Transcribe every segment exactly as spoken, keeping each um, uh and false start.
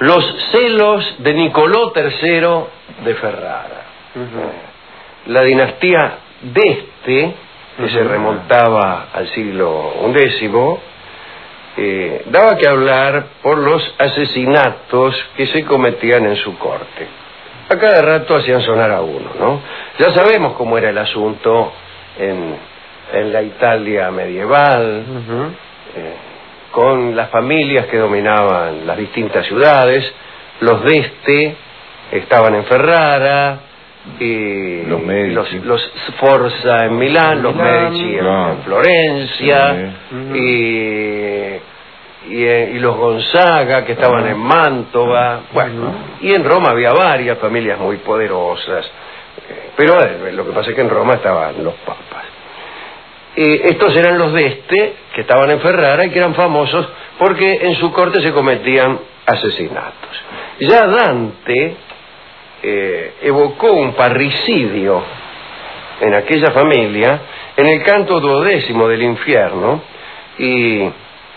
los celos de Nicolò tercero de Ferrara. Uh-huh. La dinastía d'Este, que uh-huh. se remontaba al siglo undécimo, eh, daba que hablar por los asesinatos que se cometían en su corte. A cada rato hacían sonar a uno, ¿no? Ya sabemos cómo era el asunto en, en la Italia medieval, uh-huh. eh, con las familias que dominaban las distintas ciudades. Los d'Este estaban en Ferrara, y los Medici, los, los Sforza en Milán, los Medici en, no. en Florencia, sí. y, y, y los Gonzaga que estaban uh-huh. en Mantova. Bueno, uh-huh. y en Roma había varias familias muy poderosas, pero eh, lo que pasa es que en Roma estaban los papas. Eh, estos eran los d'Este, que estaban en Ferrara y que eran famosos porque en su corte se cometían asesinatos. Ya Dante eh, evocó un parricidio en aquella familia en el canto duodécimo del infierno, y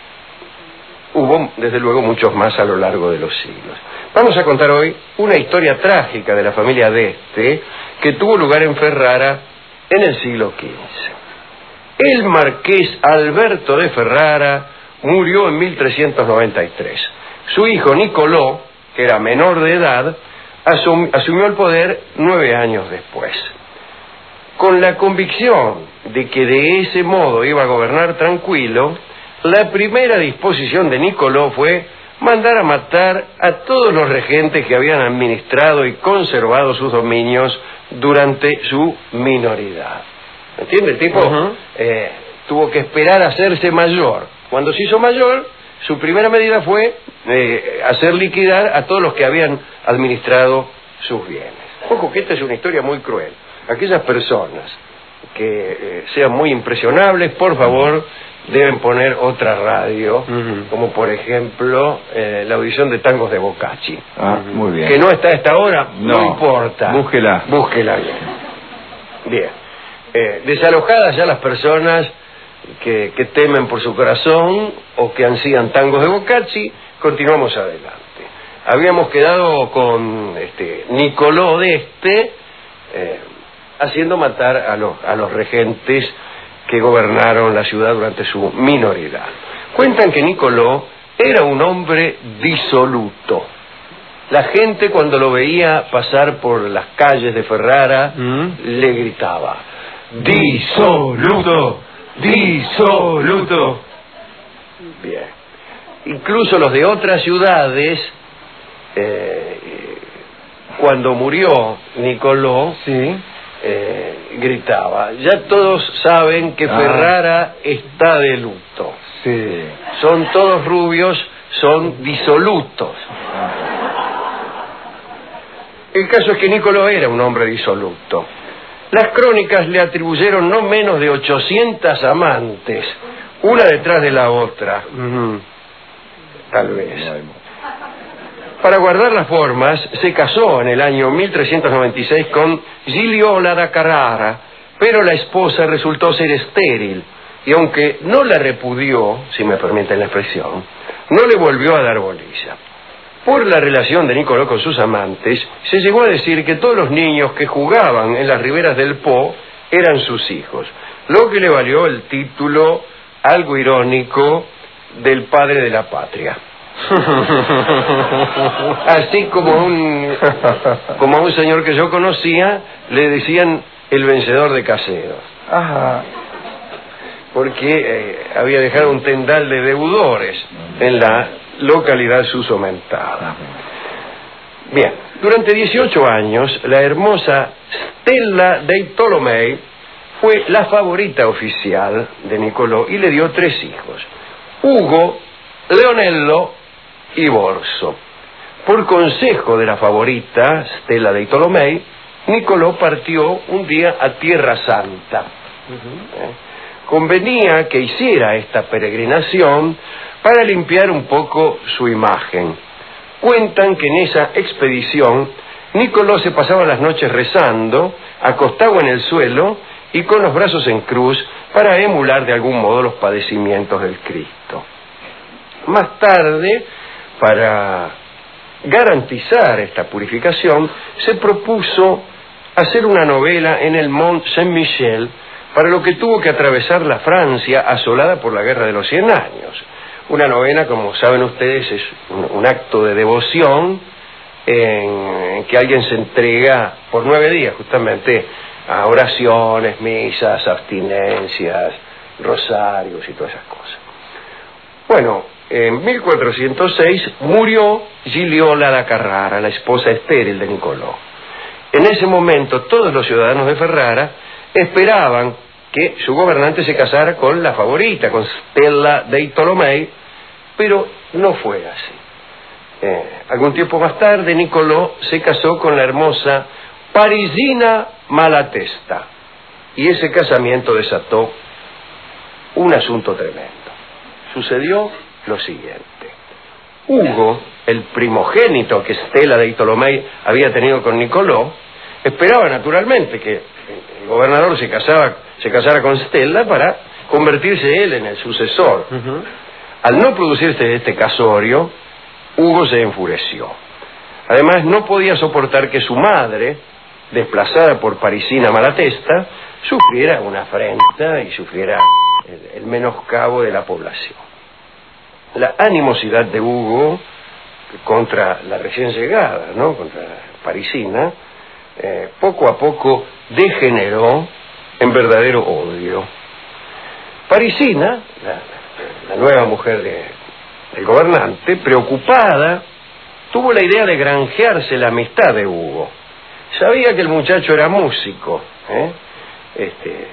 hubo desde luego muchos más a lo largo de los siglos. Vamos a contar hoy una historia trágica de la familia d'Este que tuvo lugar en Ferrara en el siglo quince. El marqués Alberto de Ferrara murió en mil trescientos noventa y tres. Su hijo Nicolò, que era menor de edad, asum- asumió el poder nueve años después. Con la convicción de que de ese modo iba a gobernar tranquilo, la primera disposición de Nicolò fue mandar a matar a todos los regentes que habían administrado y conservado sus dominios durante su minoridad. ¿Entiende? El tipo uh-huh. eh, tuvo que esperar a hacerse mayor. Cuando se hizo mayor, su primera medida fue eh, hacer liquidar a todos los que habían administrado sus bienes. Ojo que esta es una historia muy cruel. Aquellas personas que eh, sean muy impresionables, por favor, deben poner otra radio, uh-huh. como por ejemplo eh, la audición de Tangos de Boccacci. Ah, muy bien. Que no está a esta hora, no, no importa. Búsquela. Búsquela bien. Bien. Eh, desalojadas ya las personas que, que temen por su corazón o que ansían tangos de Boccacci, continuamos adelante. Habíamos quedado con este, Nicolò d'Este eh, haciendo matar a los, a los regentes que gobernaron la ciudad durante su minoridad. Cuentan que Nicolò era un hombre disoluto. La gente, cuando lo veía pasar por las calles de Ferrara, ¿Mm? le gritaba: ¡disoluto! ¡Disoluto! Bien. Incluso los de otras ciudades, eh, cuando murió Nicolò, sí. eh, gritaba: ya todos saben que ah. Ferrara está de luto. Sí. Son todos rubios, son disolutos. El caso es que Nicolò era un hombre disoluto. Las crónicas le atribuyeron no menos de ochocientas amantes, una detrás de la otra. Uh-huh. Tal vez. Para guardar las formas, se casó en el año mil trescientos noventa y seis con Gigliola da Carrara, pero la esposa resultó ser estéril, y aunque no la repudió, si me permiten la expresión, no le volvió a dar bolilla. Por la relación de Nicolò con sus amantes, se llegó a decir que todos los niños que jugaban en las riberas del Po eran sus hijos, lo que le valió el título algo irónico del padre de la patria. Así como un como a un señor que yo conocía le decían el vencedor de caseros. Ajá. Porque eh, había dejado un tendal de deudores en la localidad susomentada. Bien, durante dieciocho años la hermosa Stella dei Tolomei fue la favorita oficial de Nicolò y le dio tres hijos: Ugo, Leonello y Borso. Por consejo de la favorita Stella dei Tolomei, Nicolò partió un día a Tierra Santa. Uh-huh. ¿Eh? Convenía que hiciera esta peregrinación para limpiar un poco su imagen. Cuentan que en esa expedición Nicolò se pasaba las noches rezando, acostado en el suelo y con los brazos en cruz, para emular de algún modo los padecimientos del Cristo. Más tarde, para garantizar esta purificación, se propuso hacer una novela en el Mont Saint-Michel, para lo que tuvo que atravesar la Francia asolada por la Guerra de los Cien Años. Una novena, como saben ustedes, es un, un acto de devoción en, en que alguien se entrega por nueve días justamente a oraciones, misas, abstinencias, rosarios y todas esas cosas. Bueno, en mil cuatrocientos seis murió Gigliola da Carrara, la esposa estéril de Nicolò. En ese momento todos los ciudadanos de Ferrara esperaban que su gobernante se casara con la favorita, con Stella dei Tolomei, pero no fue así. Eh, algún tiempo más tarde Nicolò se casó con la hermosa Parisina Malatesta, y ese casamiento desató un asunto tremendo. Sucedió lo siguiente: Hugo, el primogénito que Stella dei Tolomei había tenido con Nicolò, esperaba naturalmente que el gobernador se casaba, se casara con Stella para convertirse él en el sucesor. Uh-huh. Al no producirse este casorio, Hugo se enfureció. Además, no podía soportar que su madre, desplazada por Parisina Malatesta, sufriera una afrenta y sufriera el, el menoscabo de la población. La animosidad de Hugo contra la recién llegada, ¿no?, contra Parisina, eh, poco a poco degeneró en verdadero odio. Parisina, la, la nueva mujer de, del gobernante, preocupada, tuvo la idea de granjearse la amistad de Hugo. Sabía que el muchacho era músico, ¿eh? Este,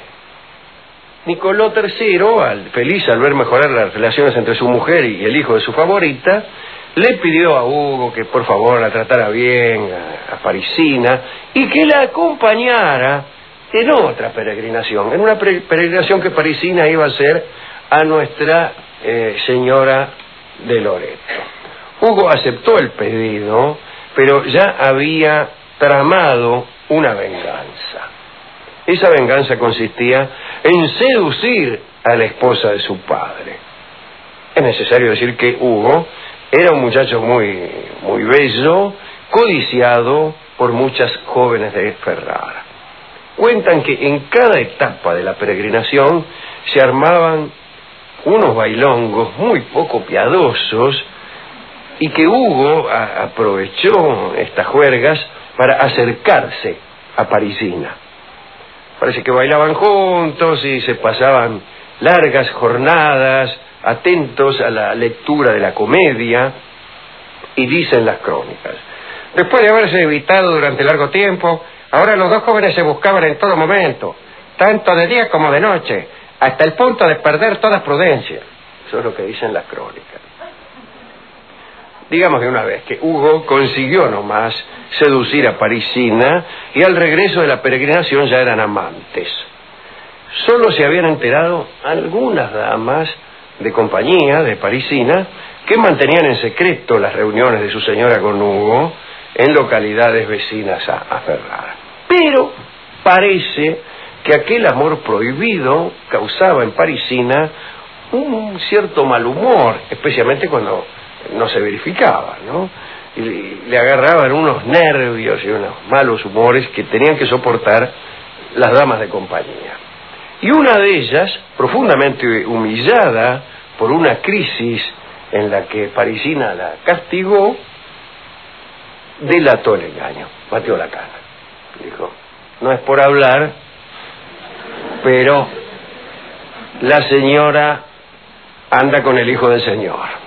Nicolò tercero, al, feliz al ver mejorar las relaciones entre su mujer y el hijo de su favorita, le pidió a Hugo que por favor la tratara bien a, a Parisina y que la acompañara en otra peregrinación, en una peregrinación que Parisina iba a hacer a Nuestra eh, Señora de Loreto. Hugo aceptó el pedido, pero ya había tramado una venganza. Esa venganza consistía en seducir a la esposa de su padre. Es necesario decir que Hugo era un muchacho muy, muy bello, codiciado por muchas jóvenes de Ferrara. Cuentan que en cada etapa de la peregrinación se armaban unos bailongos muy poco piadosos y que Hugo a, aprovechó estas juergas para acercarse a Parisina. Parece que bailaban juntos y se pasaban largas jornadas atentos a la lectura de la comedia, y dicen las crónicas: después de haberse evitado durante largo tiempo, ahora los dos jóvenes se buscaban en todo momento, tanto de día como de noche, hasta el punto de perder toda prudencia. Eso es lo que dicen las crónicas. Digamos de una vez que Hugo consiguió nomás seducir a Parisina, y al regreso de la peregrinación ya eran amantes. Solo se habían enterado algunas damas de compañía de Parisina, que mantenían en secreto las reuniones de su señora con Hugo en localidades vecinas a, a Ferrara. Pero parece que aquel amor prohibido causaba en Parisina un cierto mal humor, especialmente cuando no se verificaba, ¿no? Y le agarraban unos nervios y unos malos humores que tenían que soportar las damas de compañía. Y una de ellas, profundamente humillada por una crisis en la que Parisina la castigó, delató el engaño, pateó la cana. Dijo: no es por hablar, pero la señora anda con el hijo del señor.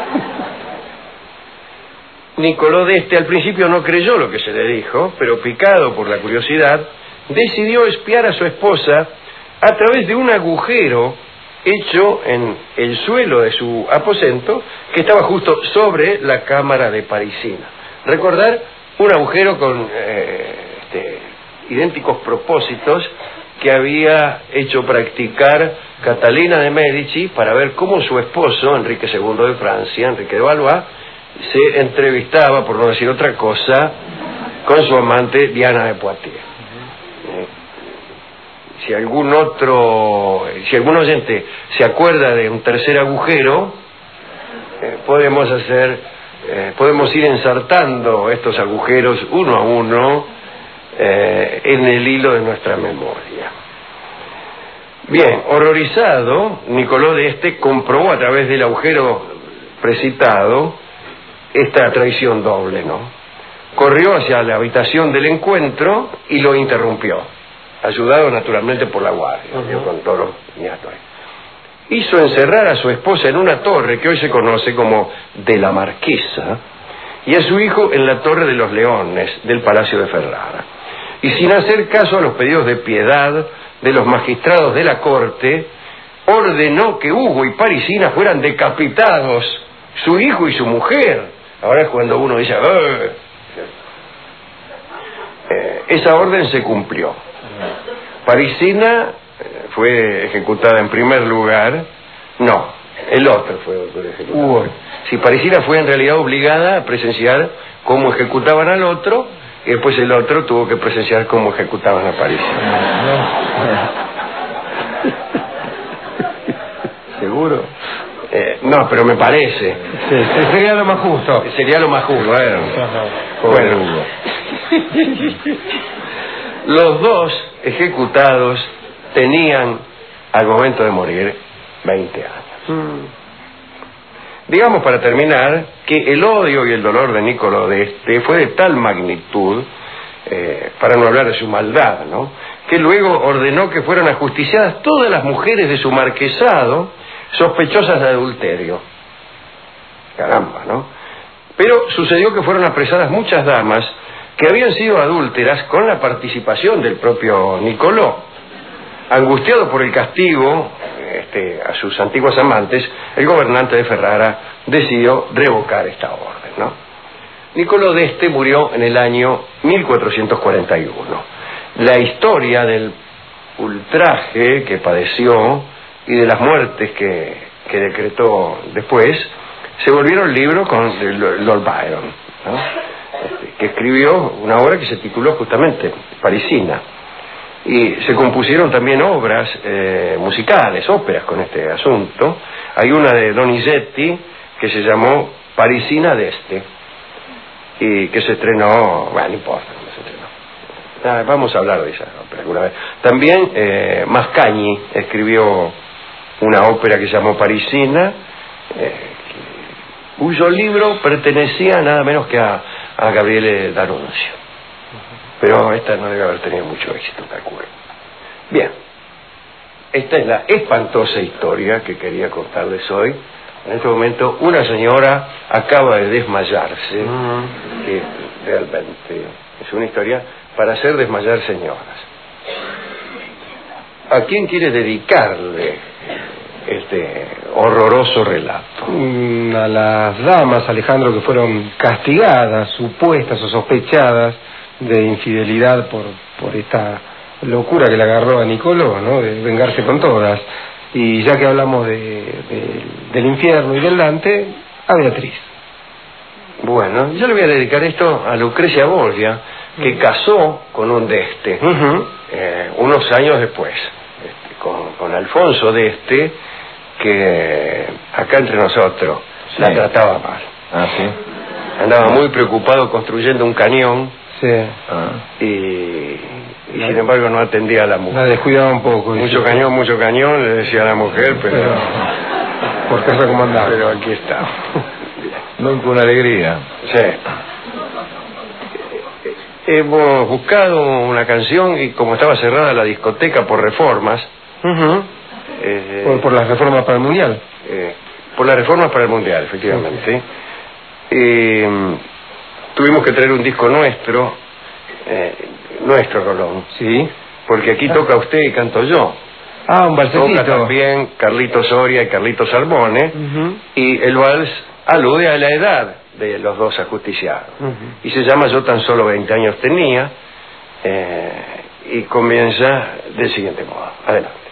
Nicolò d'Este al principio no creyó lo que se le dijo, pero picado por la curiosidad, decidió espiar a su esposa a través de un agujero hecho en el suelo de su aposento, que estaba justo sobre la cámara de Parisina. Recordar un agujero con eh, este, idénticos propósitos que había hecho practicar Catalina de Medici para ver cómo su esposo, Enrique segundo de Francia, Enrique de Valois, se entrevistaba, por no decir otra cosa, con su amante Diana de Poitiers. Eh, si algún otro, si algún oyente se acuerda de un tercer agujero, eh, podemos hacer eh, podemos ir ensartando estos agujeros uno a uno eh, en el hilo de nuestra memoria. Bien, horrorizado, Nicolò de Este comprobó a través del agujero precitado esta traición doble, ¿no? Corrió hacia la habitación del encuentro y lo interrumpió, ayudado naturalmente por la guardia, uh-huh. con todos los niatos. Hizo encerrar a su esposa en una torre que hoy se conoce como de la Marquesa y a su hijo en la Torre de los Leones del Palacio de Ferrara. Y sin hacer caso a los pedidos de piedad de los magistrados de la corte, ordenó que Hugo y Parisina fueran decapitados, su hijo y su mujer. Ahora es cuando uno dice, ¡eh! Eh, esa orden se cumplió. Parisina fue ejecutada en primer lugar. No, el otro fue ejecutado. Hugo. Si Parisina fue en realidad obligada a presenciar cómo ejecutaban al otro, y después el otro tuvo que presenciar cómo ejecutaban a Parisina. ¿Seguro? Eh, no, pero me parece. Sí, sería lo más justo. Sería lo más justo. Bueno, bueno. Los dos ejecutados tenían, al momento de morir, veinte años. Mm. Digamos, para terminar, que el odio y el dolor de Nicolò de Este fue de tal magnitud, eh, para no hablar de su maldad, ¿no?, que luego ordenó que fueran ajusticiadas todas las mujeres de su marquesado sospechosas de adulterio. Caramba, ¿no? Pero sucedió que fueron apresadas muchas damas que habían sido adúlteras con la participación del propio Nicolò. Angustiado por el castigo este, a sus antiguas amantes, el gobernante de Ferrara decidió revocar esta orden, ¿no? Nicolò de Este murió en el año mil cuatrocientos cuarenta y uno. La historia del ultraje que padeció y de las muertes que, que decretó después se volvieron libros con Lord Byron, ¿no?, este, que escribió una obra que se tituló justamente Parisina. Y se compusieron también obras eh, musicales, óperas con este asunto. Hay una de Donizetti que se llamó Parisina de Este y que se estrenó, bueno, no importa, no se estrenó. Ah, vamos a hablar de esa ópera alguna vez. También eh, Mascagni escribió una ópera que se llamó Parisina, eh, cuyo libro pertenecía nada menos que a, a Gabriele D'Annunzio. Pero esta no debe haber tenido mucho éxito, calculo. Bien, esta es la espantosa historia que quería contarles hoy. En este momento una señora acaba de desmayarse, uh-huh. que realmente es una historia para hacer desmayar señoras. ¿A quién quiere dedicarle este horroroso relato? A las damas, Alejandro, que fueron castigadas, supuestas o sospechadas de infidelidad por, por esta locura que le agarró a Nicolò, ¿no?, de vengarse con todas. Y ya que hablamos de, de, del infierno y del Dante, a Beatriz. Bueno, yo le voy a dedicar esto a Lucrecia Borgia, que uh-huh. casó con un de Este, uh-huh. eh, unos años después, este, con, con Alfonso de Este, que acá entre nosotros sí. la trataba mal. Ah, sí. Andaba muy preocupado construyendo un cañón. Sí. Ah. Y, y sin embargo no atendía a la mujer. La descuidaba un poco. Mucho sí. cañón, mucho cañón, le decía a la mujer, pero... pero ¿por qué recomendaba? Pero aquí está. Nunca una alegría. Sí. Hemos buscado una canción y como estaba cerrada la discoteca por reformas... Uh-huh. eh, por, por las reformas para el Mundial. Eh, por las reformas para el Mundial, efectivamente. Eh, tuvimos que traer un disco nuestro, eh, nuestro, Rolón. Sí. Porque aquí ah. toca usted y canto yo. Ah, un valsecito. Toca también Carlito Soria y Carlito Sarbone. Uh-huh. Y el vals alude a la edad de los dos ajusticiados. Uh-huh. Y se llama Yo tan solo veinte años tenía. Eh, y comienza del siguiente modo. Adelante.